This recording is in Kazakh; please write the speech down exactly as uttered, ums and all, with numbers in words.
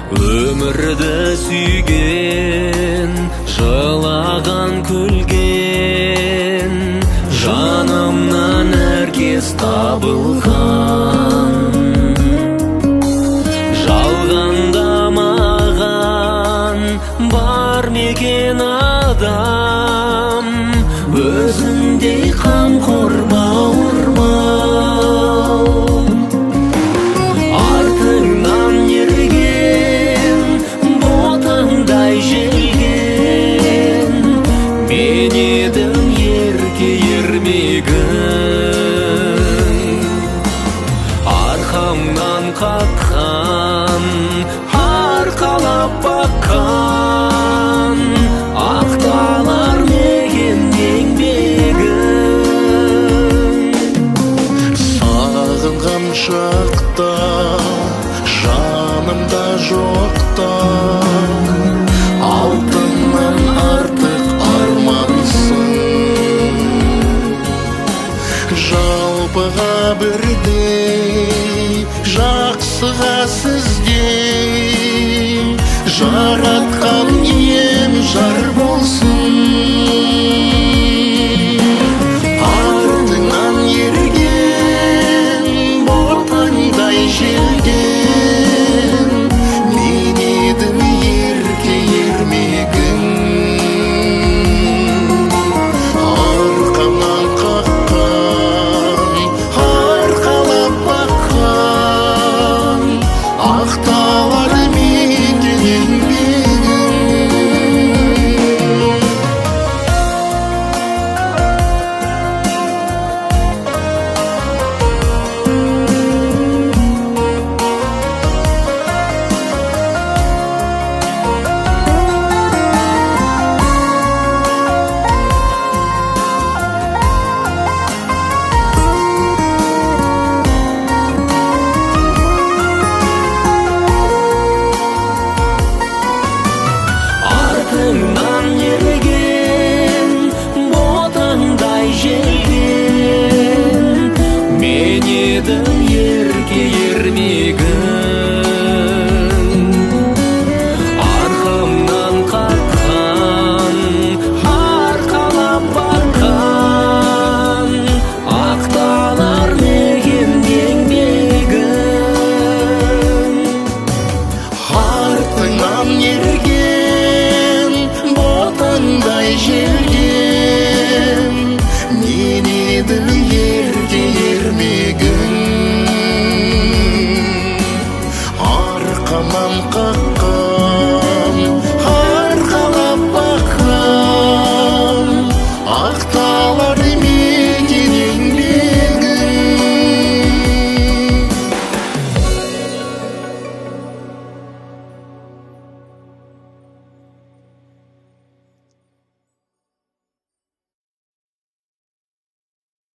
Өмірді сүйген, жылаған күлген, жанымнан әркез табылған. Жалғанда маған бар мекен адам, өзіңдей қамқор бауырмал. Артыңнан ерген, ботаңдай желген, мен едім ерке ермегің. Арқамнан қатқан, арқалап баққан, ақталар мекен еңбегің. Сағынған шақта, жанымда жоқта, алтыннан артық армансың. Жалпыға бірдей, жақсыға сіздей, жаратқан ием жар болсын.